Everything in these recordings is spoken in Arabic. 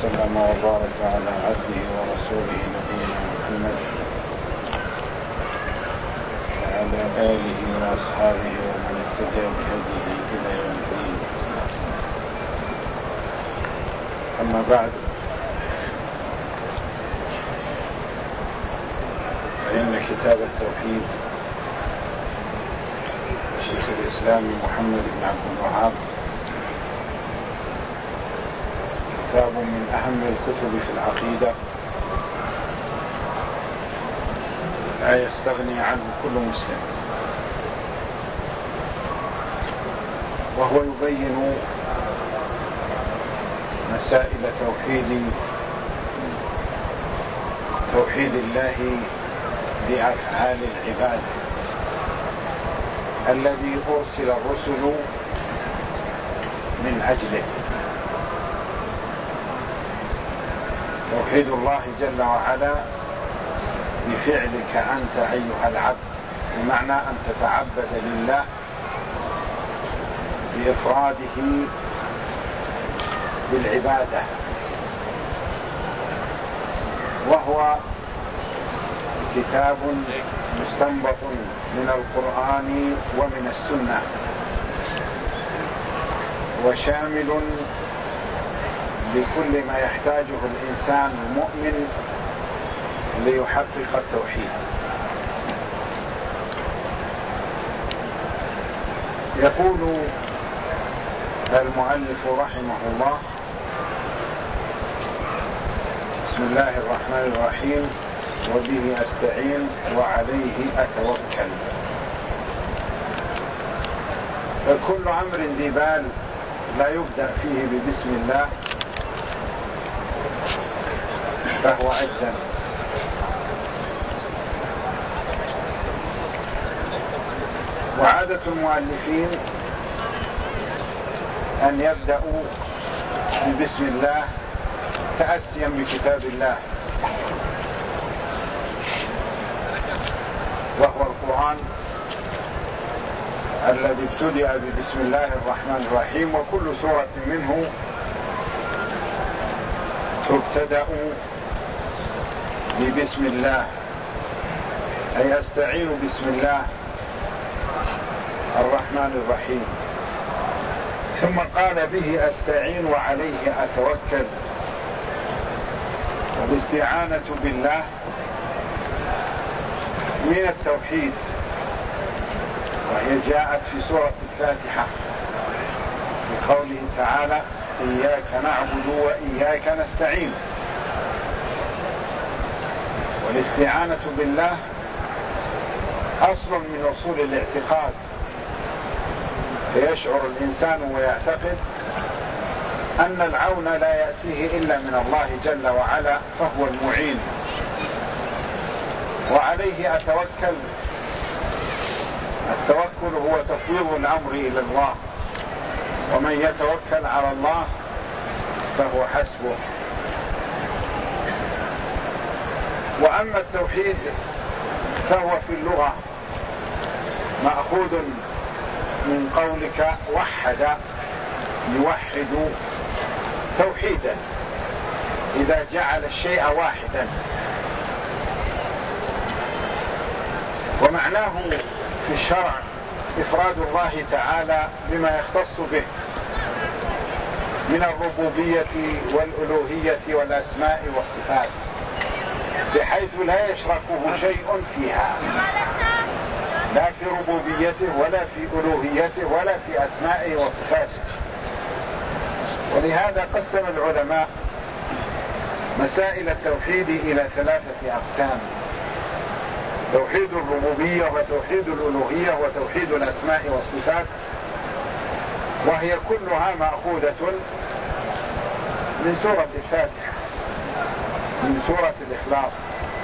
وسلم وبارك على عبده ورسوله نبينا محمد وعلى آله وأصحابه ومن اهتدى بهديه إلى يوم الدين. أما بعد، فإن كتاب التوحيد شيخ الإسلام محمد بن عبد الوهاب كتاب من أهم الكتب في العقيدة، لا يستغني عنه كل مسلم، وهو يبين مسائل توحيد الله بأفعال العباد الذي أرسل الرسل من أجله. توحيد الله جل وعلا بفعلك أنت أيها العبد، بمعنى أن تتعبد لله بإفراده بالعبادة، وهو كتاب مستنبط من القرآن ومن السنة، وشامل لكل ما يحتاجه الإنسان المؤمن ليحقق التوحيد. يقول المؤلف رحمه الله: بسم الله الرحمن الرحيم، وبه أستعين وعليه أتوكل. فكل أمر ذي بال لا يبدأ فيه ببسم الله فهو أجدل. وعادة المؤلفين أن يبدأوا ببسم الله تأسيا بكتاب الله، وهو القرآن الذي ابتدأ ببسم الله الرحمن الرحيم، وكل سورة منه تبتدأ ببسم الله، أي أستعين بسم الله الرحمن الرحيم. ثم قال: به أستعين وعليه أتوكل. والاستعانة بالله من التوحيد، وهي جاءت في سورة الفاتحة بقوله تعالى: إياك نعبد وإياك نستعين. والاستعانة بالله أصل من أصول الاعتقاد، فيشعر الإنسان ويعتقد أن العون لا يأتيه إلا من الله جل وعلا، فهو المعين. وعليه أتوكل. التوكل هو تفويض الأمر إلى الله، ومن يتوكل على الله فهو حسبه. وأما التوحيد فهو في اللغة مأخوذ من قولك وحد يوحد توحيدا، إذا جعل الشيء واحدا. ومعناه في الشرع إفراد الله تعالى بما يختص به من الربوبية والألوهية والأسماء والصفات، بحيث لا يشركه شيء فيها، لا في ربوبيته ولا في ألوهيته ولا في أسمائه وصفاته. ولهذا قسم العلماء مسائل التوحيد إلى 3 أقسام: توحيد الربوبية، وتوحيد الألوهية، وتوحيد الأسماء والصفات، وهي كلها مأخوذة من سورة الفاتحة، من سورة الإخلاص.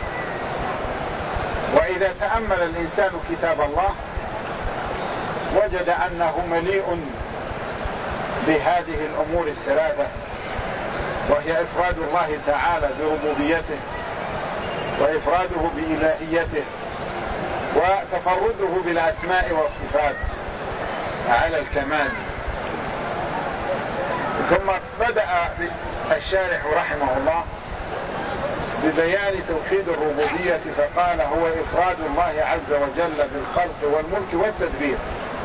وإذا تأمل الإنسان كتاب الله وجد أنه مليء بهذه الأمور الثلاثة، وهي إفراد الله تعالى بربوبيته، وإفراده بإلهيته، وتفرده بالأسماء والصفات على الكمال. ثم بدأ الشارح رحمه الله ببيان توحيد الربوبية فقال: هو إفراد الله عز وجل بالخلق والملك والتدبير.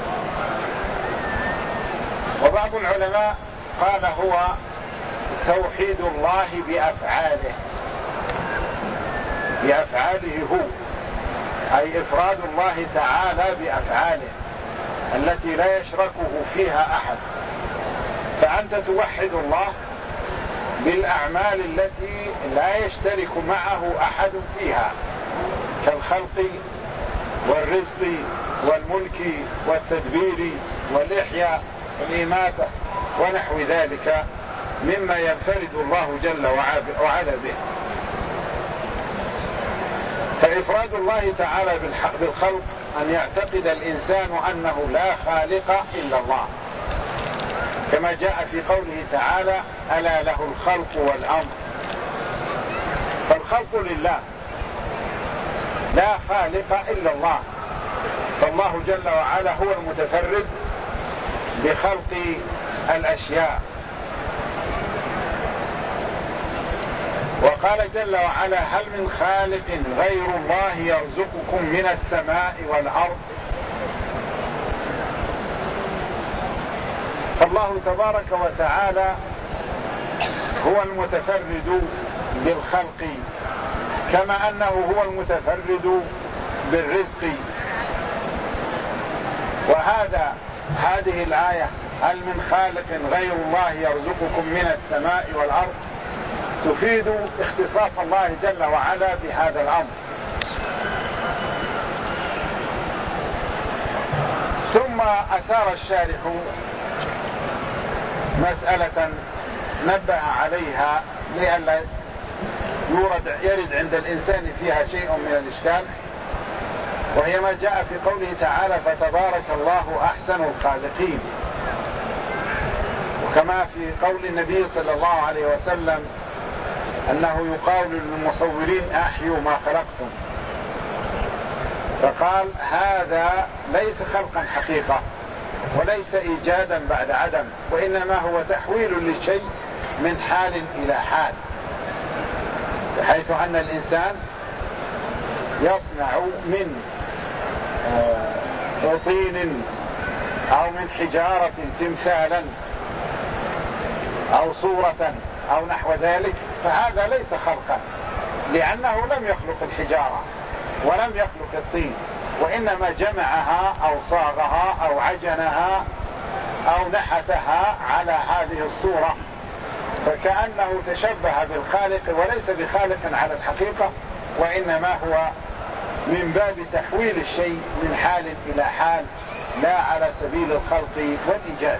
وبعض العلماء قال هو توحيد الله بأفعاله هو، أي إفراد الله تعالى بأفعاله التي لا يشركه فيها أحد. فأنت توحد الله بالأعمال التي لا يشترك معه أحد فيها، كالخلق والرزق والملك والتدبير والإحياء والإماتة ونحو ذلك مما ينفرد الله جل وعلا به. فإفراد الله تعالى بالخلق أن يعتقد الإنسان أنه لا خالق إلا الله، كما جاء في قوله تعالى: ألا له الخلق والأمر. فالخلق لله، لا خالق إلا الله، فالله جل وعلا هو المتفرد بخلق الأشياء. وقال جل وعلا: هل من خالق غير الله يرزقكم من السماء والأرض. فالله تبارك وتعالى هو المتفرد بالخلق، كما أنه هو المتفرد بالرزق. هذه الآية: هل من خالق غير الله يرزقكم من السماء والأرض، تفيد اختصاص الله جل وعلا بهذا الأمر. ثم أثار الشارح مسألة نبه عليها لئلا يرد عند الإنسان فيها شيء من الإشكال، وهي ما جاء في قوله تعالى: فتبارك الله أحسن الخالقين. وكما في قول النبي صلى الله عليه وسلم أنه يقال للمصورين: أحيوا ما خلقتم. فقال: هذا ليس خلقا حقيقة، وليس إيجادا بعد عدم، وإنما هو تحويل للشيء من حال إلى حال، بحيث أن الإنسان يصنع من طين أو من حجارة تمثالا أو صورة أو نحو ذلك، فهذا ليس خلقا، لأنه لم يخلق الحجارة ولم يخلق الطين، وإنما جمعها أو صاغها أو عجنها أو نحتها على هذه الصورة، فكأنه تشبه بالخالق وليس بخالق على الحقيقة، وإنما هو من باب تحويل الشيء من حال إلى حال، لا على سبيل الخلق والإيجاد.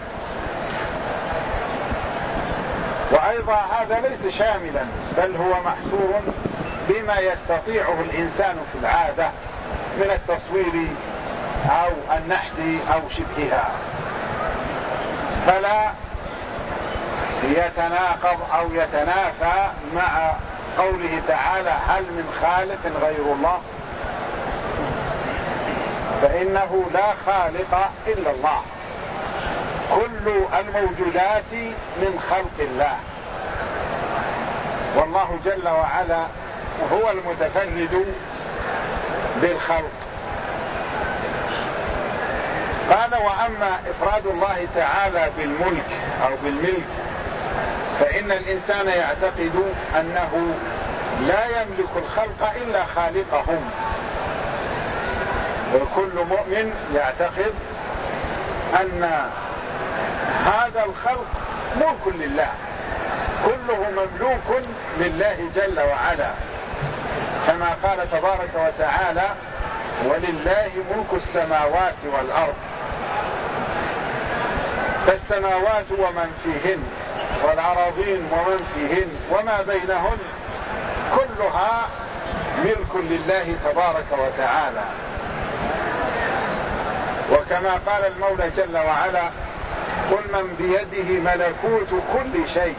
وأيضا هذا ليس شاملا، بل هو محصور بما يستطيعه الإنسان في العادة من التصوير أو النحت أو شبهها، فلا يتناقض أو يتنافى مع قوله تعالى: هل من خالق غير الله، فإنه لا خالق إلا الله. كل الموجودات من خلق الله، والله جل وعلا هو المتفرد بالخلق. قال: وأما إفراد الله تعالى بالملك أو بالملك، فإن الإنسان يعتقد أنه لا يملك الخلق إلا خالقهم، وكل مؤمن يعتقد أن هذا الخلق ملك لله، كله مملوك لله جل وعلا، كما قال تبارك وتعالى: ولله ملك السماوات والأرض. فالسماوات ومن فيهن والأراضين ومن فيهن وما بينهن كلها ملك لله تبارك وتعالى. وكما قال المولى جل وعلا: قل من بيده ملكوت كل شيء.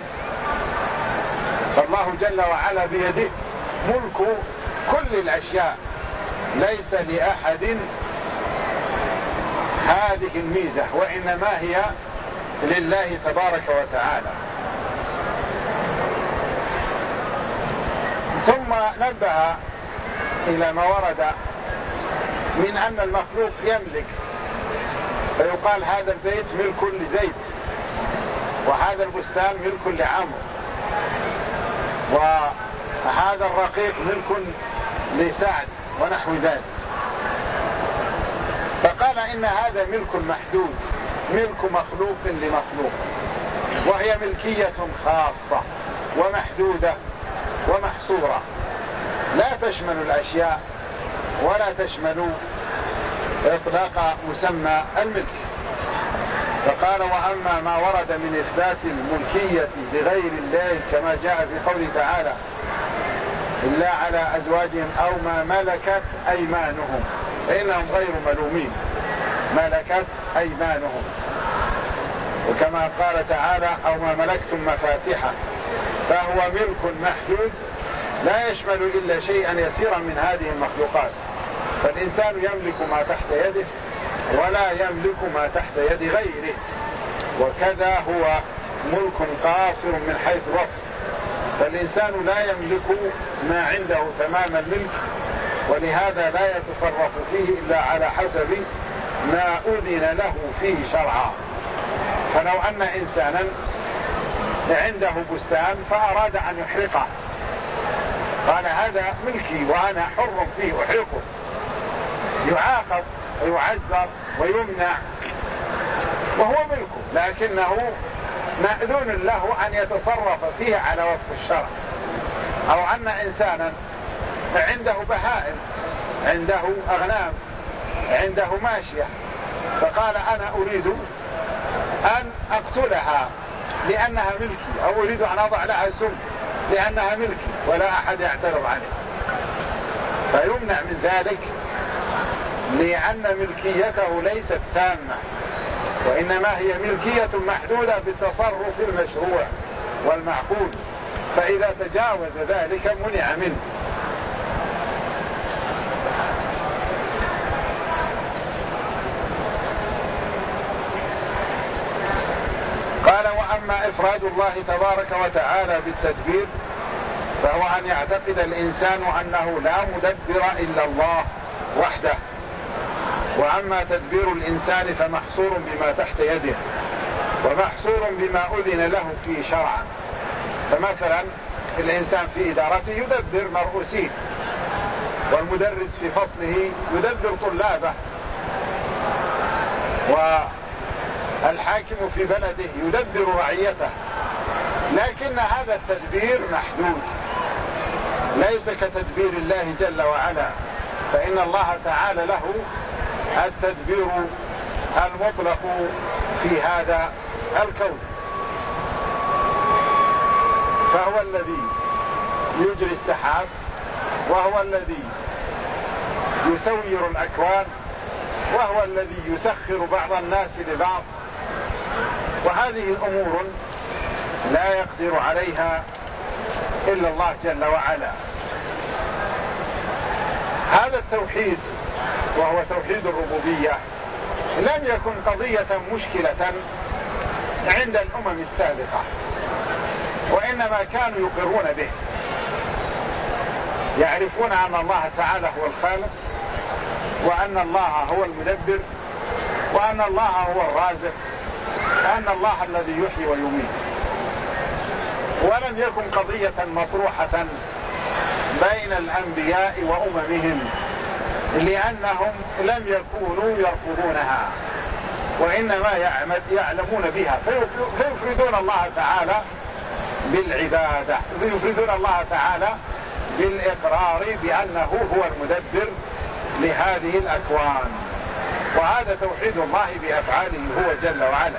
فالله جل وعلا بيده ملك كل الأشياء، ليس لأحد هذه الميزة، وإنما هي لله تبارك وتعالى. ثم نبه إلى ما ورد من أن المخلوق يملك، فيقال هذا البيت ملك لزيد، وهذا البستان ملك لعمرو، وهذا الرقيق ملك لسعد، ونحو ذلك. فقال إن هذا ملك محدود، ملك مخلوق لمخلوق، وهي ملكية خاصة ومحدودة ومحصورة، لا تشمل الأشياء ولا تشمل إطلاق مسمى الملك. فقال وأما ما ورد من إثبات الملكية لغير الله كما جاء في قوله تعالى إلا على أزواجهم أو ما ملكت أيمانهم فإنهم غير ملومين، ملكت أيمانهم، وكما قال تعالى أو ما ملكتم مفاتحه، فهو ملك محدود لا يشمل إلا شيئا يسيرا من هذه المخلوقات. فالإنسان يملك ما تحت يده ولا يملك ما تحت يد غيره، وكذا هو ملك قاصر من حيث الوصف. فالإنسان لا يملك ما عنده تمام الملك، ولهذا لا يتصرف فيه إلا على حسب ما أذن له فيه شرعا. فلو أن إنسانا عنده بستان فأراد أن يحرقه، قال هذا ملكي وأنا حر فيه أحرقه، يعاقب ويعزر ويمنع وهو ملكه، لكنه مأذون له أن يتصرف فيه على وفق الشرع. أو أن إنسانا عنده بهائم، عنده أغنام، عنده ماشية، فقال أنا أريد أن أقتلها لأنها ملكي، أو أريد أن أضع لها سم لأنها ملكي ولا أحد يعترض عليه، فيمنع من ذلك لأن ملكيته ليست تامة، وإنما هي ملكية محدودة بالتصرف المشروع والمعقول، فإذا تجاوز ذلك منع منه. قال وأما إفراد الله تبارك وتعالى بالتدبير فهو أن يعتقد الإنسان أنه لا مدبر إلا الله وحده. وأما تدبير الإنسان فمحصور بما تحت يده ومحصور بما أذن له فيه شرعا. فمثلا الإنسان في إدارته يدبر مرؤوسين، والمدرس في فصله يدبر طلابه، والحاكم في بلده يدبر رعيته، لكن هذا التدبير محدود ليس كتدبير الله جل وعلا، فإن الله تعالى له التدبير المطلق في هذا الكون، فهو الذي يجري السحاب، وهو الذي يسير الأكوان، وهو الذي يسخر بعض الناس لبعض، وهذه الأمور لا يقدر عليها إلا الله جل وعلا. هذا التوحيد وهو توحيد الربوبية لم يكن قضية مشكلة عند الأمم السابقة، وإنما كانوا يقرون به، يعرفون أن الله تعالى هو الخالق، وأن الله هو المدبر، وأن الله هو الرازق، وأن الله الذي يحيي ويميت. ولم يكن قضية مطروحة بين الأنبياء وأممهم، لأنهم لم يكونوا يرفضونها، وإنما يعلمون بها، فيفردون الله تعالى بالعبادة، فيفردون الله تعالى بالإقرار بأنه هو المدبر لهذه الأكوان. وهذا توحيد الله بأفعاله هو جل وعلا.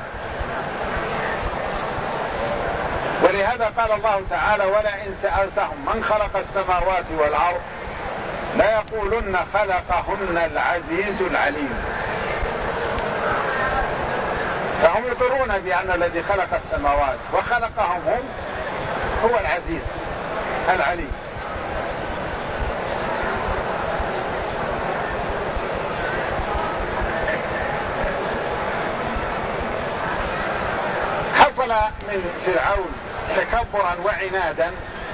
ولهذا قال الله تعالى ولئن سألتهم من خلق السماوات والأرض ليقولن خلقهن العزيز العليم. فهم يقرون بأن الذي خلق السماوات وخلقهم هو العزيز العليم. حصل من فرعون تكبرا وعنادا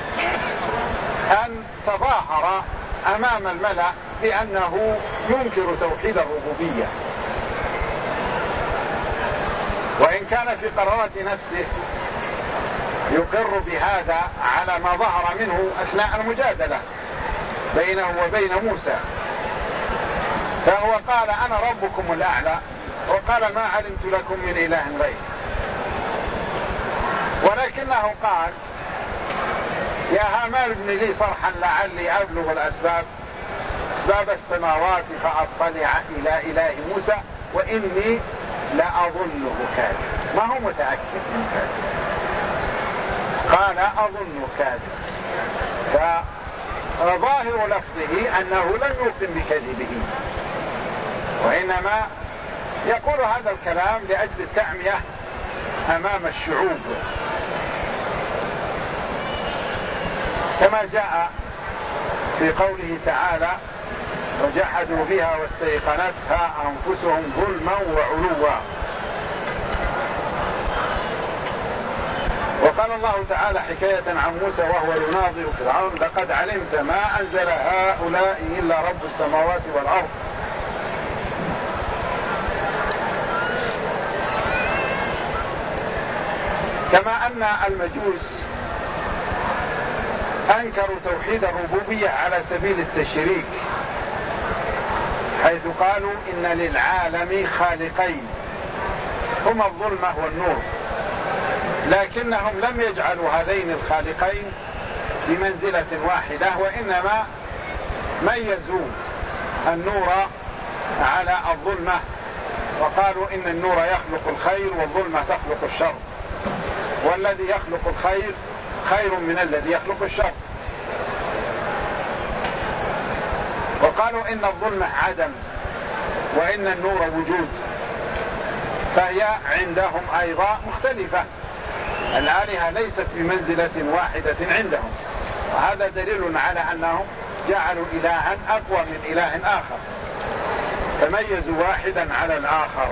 أن تظاهر أمام الملأ بأنه ينكر توحيد الربوبية، وإن كان في قرارة نفسه يقر بهذا على ما ظهر منه أثناء المجادلة بينه وبين موسى. فهو قال أنا ربكم الأعلى، وقال ما علمت لكم من إله غير، ولكنه قال يا هامان ابن لي صرحا لعلي أبلغ أسباب السماوات فأطلع إلى إله موسى وإني لأظنه كاذب. ما هو متأكد من كاذب، قال أظنه كاذب. فظاهر لفظه أنه لم يوقن بكذبه، وإنما يقول هذا الكلام لأجل التعمية أمام الشعوب، كما جاء في قوله تعالى وجحدوا بها واستيقنتها أنفسهم ظلما وعلوا. وقال الله تعالى حكاية عن موسى وهو يناظر فرعون لقد علمت ما أنزل هؤلاء إلا رب السماوات والأرض. كما أن المجوس أنكروا توحيد الربوبية على سبيل التشريك، حيث قالوا إن للعالم خالقين هما الظلمة والنور، لكنهم لم يجعلوا هذين الخالقين بمنزلة واحدة، وإنما ميزوا النور على الظلمة، وقالوا إن النور يخلق الخير والظلمة تخلق الشر، والذي يخلق الخير خير من الذي يخلق الشر. وقالوا إن الظلمة عدم وإن النور وجود، فهي عندهم أيضا مختلفة، الآلهة ليست بمنزلة واحدة عندهم، وهذا دليل على أنهم جعلوا إلها أقوى من إله آخر، فميزوا واحدا على الآخر.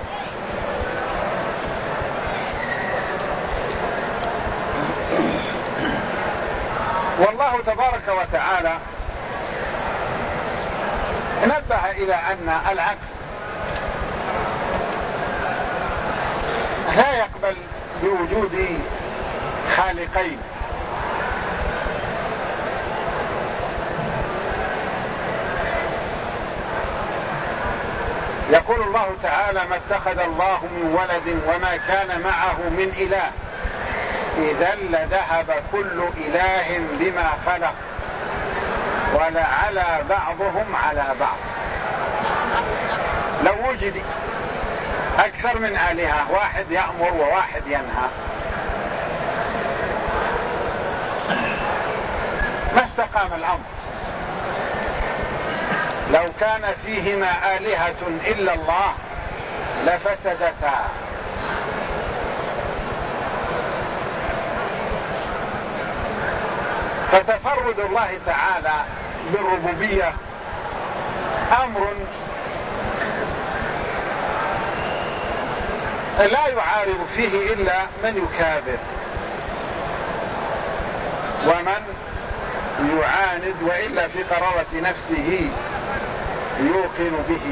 والله تبارك وتعالى نبه إلى أن العقل لا يقبل بوجود خالقين، يقول الله تعالى ما اتخذ الله من ولد وما كان معه من إله إذا لذهب كل إله بما خلق ولعلى بعضهم على بعض. لو وجد أكثر من آلهة، واحد يأمر وواحد ينهى، ما استقام الأمر. لو كان فيهما آلهة إلا الله لفسدتا. فتفرد الله تعالى بالربوبية أمر لا يعارض فيه إلا من يكابر ومن يعاند، وإلا في قرارة نفسه يوقن به.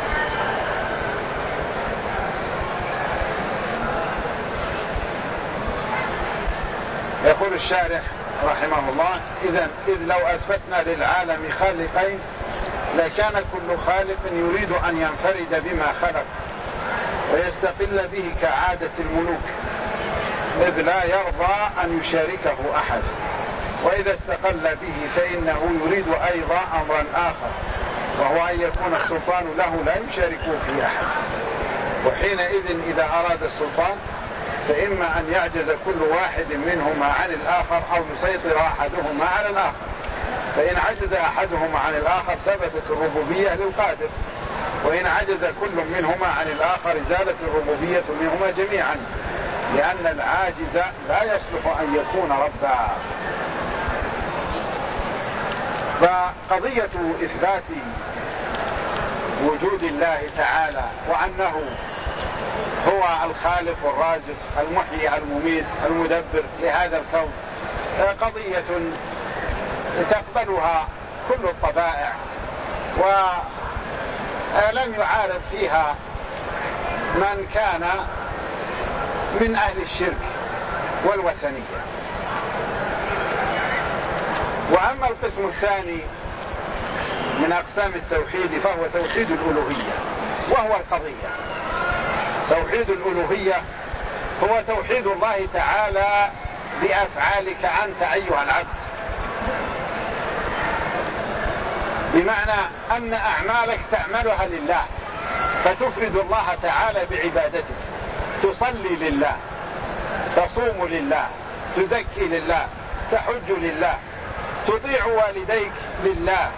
يقول الشارح رحمه الله إذ لو أثبتنا للعالم خالقين لكان كل خالق يريد أن ينفرد بما خلق ويستقل به كعادة الملوك، إذ لا يرضى أن يشاركه أحد، وإذا استقل به فإنه يريد أيضا أمرا آخر، وهو أن يكون السلطان له لا يشاركه فيه أحد. وحينئذ إذا أراد السلطان فإما أن يعجز كل واحد منهما عن الآخر أو يسيطر أحدهما على الآخر، فإن عجز أحدهما عن الآخر ثبتت الربوبية للقادر، وإن عجز كل منهما عن الآخر زالت الربوبية منهما جميعا، لأن العاجز لا يصلح أن يكون ربا. فقضية إثبات وجود الله تعالى وأنه هو الخالق والرازق المحيي المميت المدبر لهذا الكون، قضية تقبلها كل الطبائع ولم يعارض فيها من كان من أهل الشرك والوثنية. وأما القسم الثاني من أقسام التوحيد فهو توحيد الألوهية، وهو القضية. توحيد الألوهية هو توحيد الله تعالى بأفعالك أنت أيها العبد، بمعنى أن أعمالك تعملها لله، فتفرد الله تعالى بعبادتك، تصلي لله، تصوم لله، تزكي لله، تحج لله، تطيع والديك لله،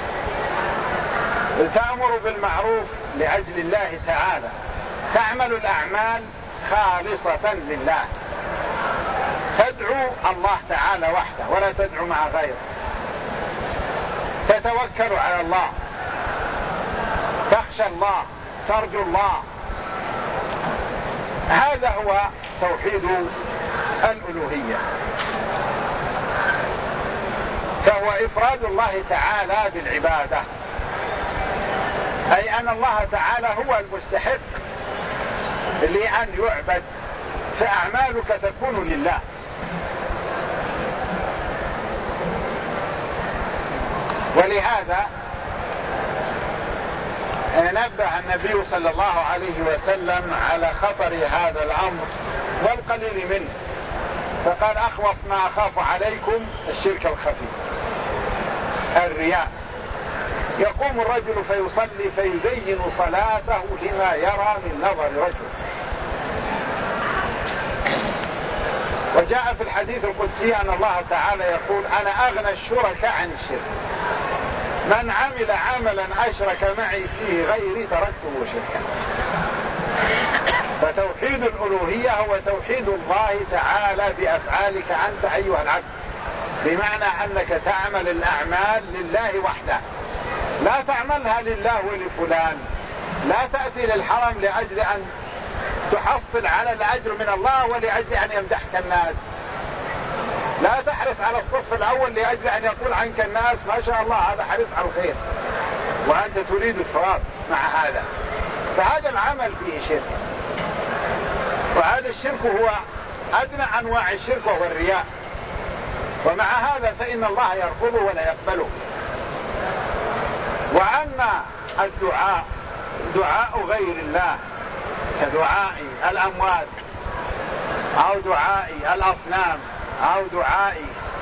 تأمر بالمعروف لأجل الله تعالى، تعمل الأعمال خالصة لله، تدعو الله تعالى وحده ولا تدعو مع غيره، تتوكل على الله، تخشى الله، ترجو الله. هذا هو توحيد الألوهية، فهو إفراد الله تعالى بالعبادة، أي أن الله تعالى هو المستحق لأن يعبد، فأعمالك تكون لله. ولهذا نبه النبي صلى الله عليه وسلم على خطر هذا الأمر والقليل منه، فقال: أخوف ما أخاف عليكم الشرك الخفي، الرياء. يقوم الرجل فيصلي فيزين صلاته لما يرى من نظر رجل. وجاء في الحديث القدسي أن الله تعالى يقول: أنا أغنى الشركاء عن الشرك، من عمل عملا أشرك معي فيه غيري تركته شركا. فتوحيد الألوهية هو توحيد الله تعالى بأفعالك أنت أيها العبد، بمعنى أنك تعمل الأعمال لله وحده، لا تعملها لله ولفلان، لا تأتي للحرم لأجل أن تحصل على الأجر من الله ولأجل أن يمدحك الناس، لا تحرص على الصف الأول لأجل أن يقول عنك الناس ما شاء الله هذا حريص على الخير، وأنت تريد الثواب مع هذا. فهذا العمل فيه شرك، وهذا الشرك هو أدنى أنواع الشرك وهو الرياء، ومع هذا فإن الله يرفضه ولا يقبله. وأما الدعاء، دعاء غير الله كدعاء الأموات أو دعاء الأصنام أو دعاء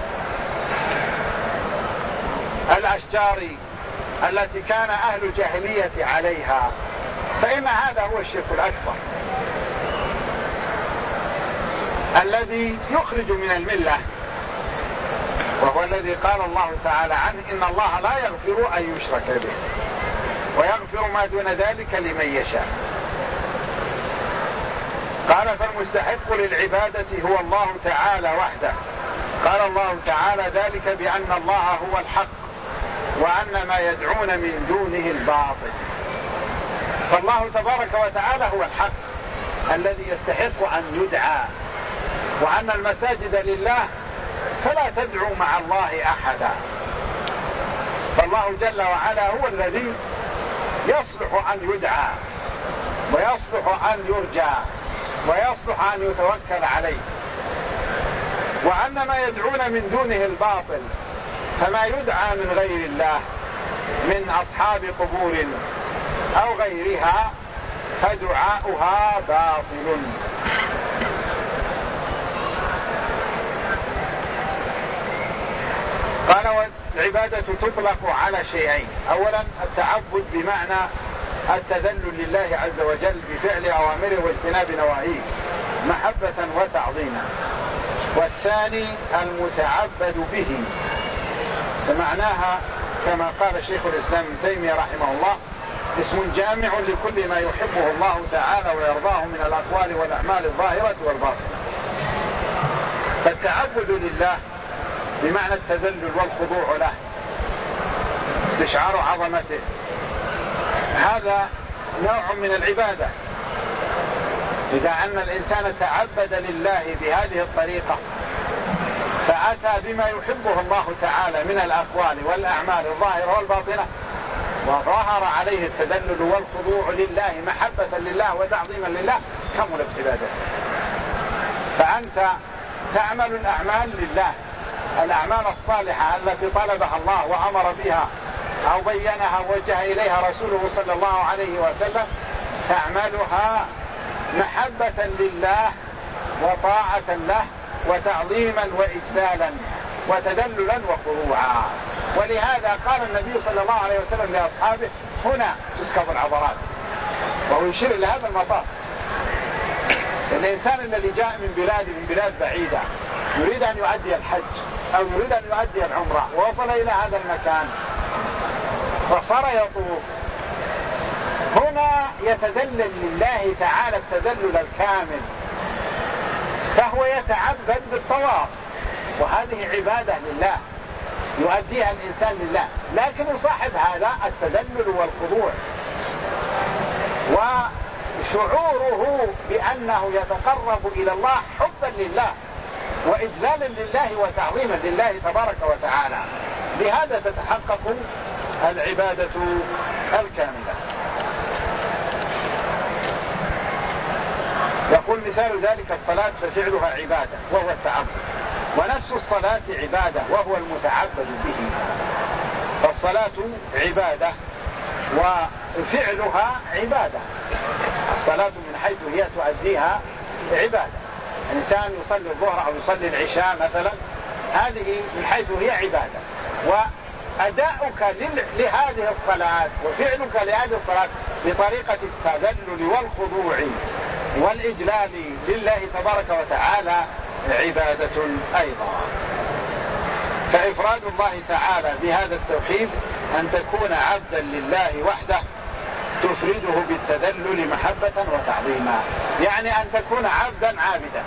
الأشجار التي كان أهل الجاهلية عليها، فإن هذا هو الشرك الأكبر الذي يخرج من الملة، وهو الذي قال الله تعالى عنه: إن الله لا يغفر أن يشرك به ويغفر ما دون ذلك لمن يشاء. قال: فالمستحق للعبادة هو الله تعالى وحده. قال الله تعالى: ذلك بأن الله هو الحق وأن ما يدعون من دونه الباطل. فالله تبارك وتعالى هو الحق الذي يستحق أن يدعى، وأن المساجد لله فلا تدعو مع الله أحدا. فالله جل وعلا هو الذي يصلح أن يدعى ويصلح أن يرجى ويصلح أن يتوكل عليه، وأن ما يدعون من دونه الباطل، فما يدعى من غير الله من أصحاب قبور أو غيرها فدعاؤها باطل. قال: والعبادة تطلق على شيئين: أولا التعبد بمعنى التذلل لله عز وجل بفعل أوامره واجتناب نواهيه محبة وتعظيما، والثاني المتعبد به، فمعناها كما قال شيخ الإسلام ابن تيمية رحمه الله: اسم جامع لكل ما يحبه الله تعالى ويرضاه من الأقوال والأعمال الظاهرة والباطنة. فالتعبد لله بمعنى التذلل والخضوع له، استشعار عظمته، هذا نوع من العبادة. إذا أن الإنسان تعبد لله بهذه الطريقة فأتى بما يحبه الله تعالى من الأقوال والأعمال الظاهرة والباطنة وظهر عليه التذلل والخضوع لله محبة لله وتعظيما لله كملت عبادته. فأنت تعمل الأعمال لله، الأعمال الصالحة التي طلبها الله وأمر بها أو بينها ووجه إليها رسوله صلى الله عليه وسلم، تعملها محبة لله وطاعة له وتعظيما وإجلالا وتدللا وخضوعا. ولهذا قال النبي صلى الله عليه وسلم لأصحابه: هنا تسكب العبرات، وهو يشير إلى هذا المطاف. الإنسان الذي جاء من بلاد بعيدة يريد أن يؤدي الحج أو يريد أن يؤدي العمرة ووصل إلى هذا المكان وصار يطوف، هنا يتذلل لله تعالى التذلل الكامل، فهو يتعبد بالطواف، وهذه عبادة لله يؤديها الإنسان لله، لكن يصاحب هذا التذلل والخضوع وشعوره بأنه يتقرب إلى الله حبا لله وإجلالا لله وتعظيما لله تبارك وتعالى. بهذا تتحقق العبادة الكاملة. يقول: مثال ذلك الصلاة ففعلها عبادة وهو التعبد، ونفس الصلاة عبادة وهو المتعبد به. فالصلاة عبادة وفعلها عبادة. الصلاة من حيث هي تؤديها عبادة، الإنسان يصلي الظهر أو يصلي العشاء مثلا، هذه من حيث هي عبادة، وأداؤك لهذه الصلاة وفعلك لهذه الصلاة بطريقة التذلل والخضوع والإجلال لله تبارك وتعالى عبادة أيضا. فإفراد الله تعالى بهذا التوحيد أن تكون عبدا لله وحده تفرده بالتذلل محبة وتعظيما، يعني أن تكون عبدا عابدا.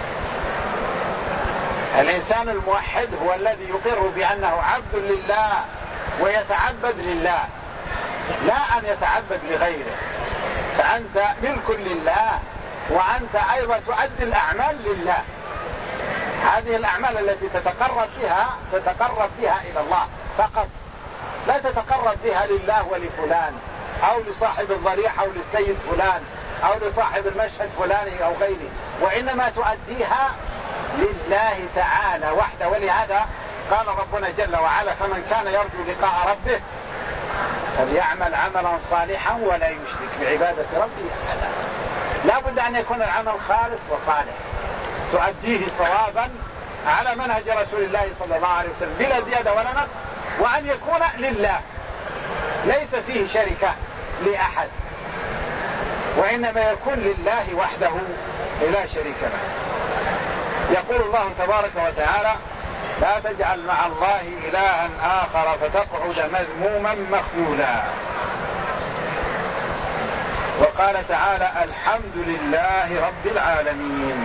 الإنسان الموحد هو الذي يقر بأنه عبد لله ويتعبد لله، لا أن يتعبد لغيره. فأنت ملك لله، وأنت أيضا تؤدي الأعمال لله. هذه الأعمال التي تتقرب بها إلى الله فقط، لا تتقرب بها لله ولفلان أو لصاحب الضريح أو للسيد فلان أو لصاحب المشهد فلان أو غيره، وإنما تؤديها لله تعالى وحده. ولهذا قال ربنا جل وعلا: فمن كان يرجو لقاء ربه فليعمل عملا صالحا ولا يشرك بعبادة ربه أحدا. لا بد أن يكون العمل خالص وصالح تؤديه صوابا على منهج رسول الله صلى الله عليه وسلم بلا زيادة ولا نقص، وأن يكون لله ليس فيه شركة لأحد، وإنما يكون لله وحده لا شريك له. يقول الله تبارك وتعالى: لا تجعل مع الله إلها آخر فتقعد مذموما مخذولا. وقال تعالى: الحمد لله رب العالمين.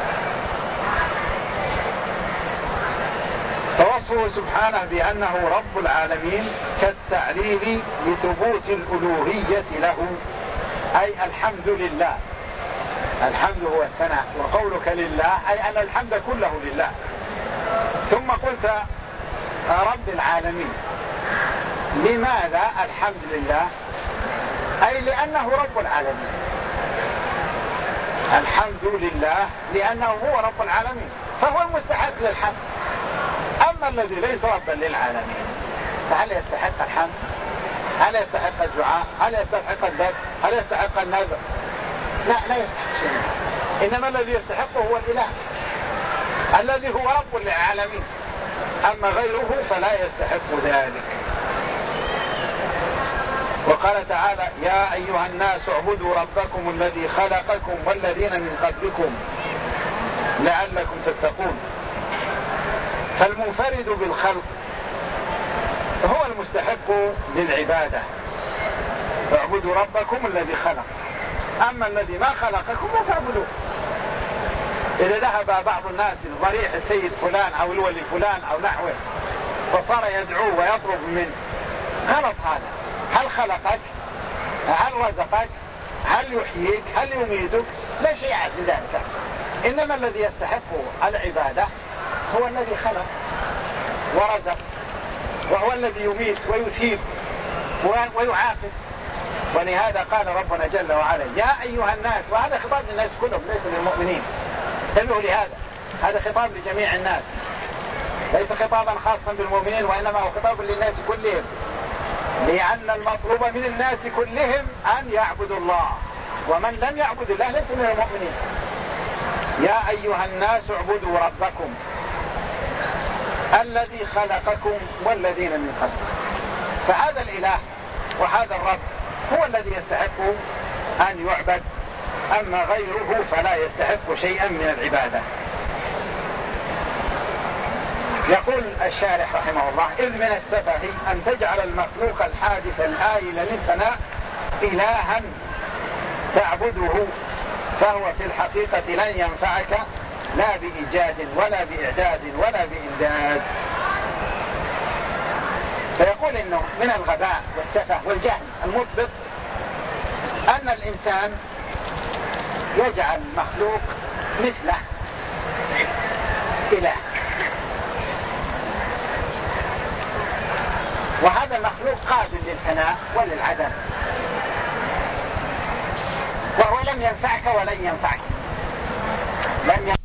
فوصفه سبحانه بأنه رب العالمين كالتعليل لثبوت الألوهية له، أي الحمد لله. الحمد هو الثناء، وقولك لله أي أن الحمد كله لله. ثم قلت رب العالمين. لماذا الحمد لله؟ أي لأنه رب العالمين. الحمد لله لأنه هو رب العالمين، فهو المستحق للحمد. أما الذي ليس ربا للعالمين فهل يستحق الحمد؟ هل يستحق الدعاء؟ هل يستحق الذبح؟ هل يستحق النذر؟ لا يستحق شيء. إنما الذي يستحقه هو الإله الذي هو رب للعالمين، أما غيره فلا يستحق ذلك. وقال تعالى: يا أيها الناس اعبدوا ربكم الذي خلقكم والذين من قبلكم لعلكم تتقون. فالمنفرد بالخلق هو المستحق للعبادة، اعبدوا ربكم الذي خلق. أما الذي ما خلقكم لا تعبدوه. إذا ذهب بعض الناس لضريح السيد فلان أو الولي فلان أو نحوه فصار يدعوه ويطلب منه، غلط هذا. هل خلقك؟ هل رزقك؟ هل يحييك؟ هل يميتك؟ لا شيء من ذلك. إنما الذي يستحق العبادة هو الذي خلق ورزق، وهو الذي يميت ويثيب ويعاقب. ولهذا قال ربنا جل وعلا يا أيها الناس، وهذا خطاب للناس كلهم ليس للمؤمنين، انتبهوا لهذا، هذا خطاب لجميع الناس ليس خطابا خاصا بالمؤمنين، وإنما هو خطاب للناس كلهم، لأن المطلوب من الناس كلهم أن يعبدوا الله، ومن لم يعبد الله ليس من المؤمنين. يا أيها الناس اعبدوا ربكم الذي خلقكم والذين من قبلكم. فهذا الإله وهذا الرب هو الذي يستحق أن يعبد، أما غيره فلا يستحق شيئا من العبادة. يقول الشارح رحمه الله إذ من السفه أن تجعل المخلوق الحادث الآيل للفناء إلها تعبده، فهو في الحقيقة لن ينفعك لا بإيجاد ولا بإعداد ولا بإمداد. فيقول إنه من الغباء والسفه والجهل المطبق أن الإنسان يجعل مخلوق مثله إله، وهذا المخلوق قابل للفناء وللعدم، وهو لم ينفعك ولن ينفعك، لن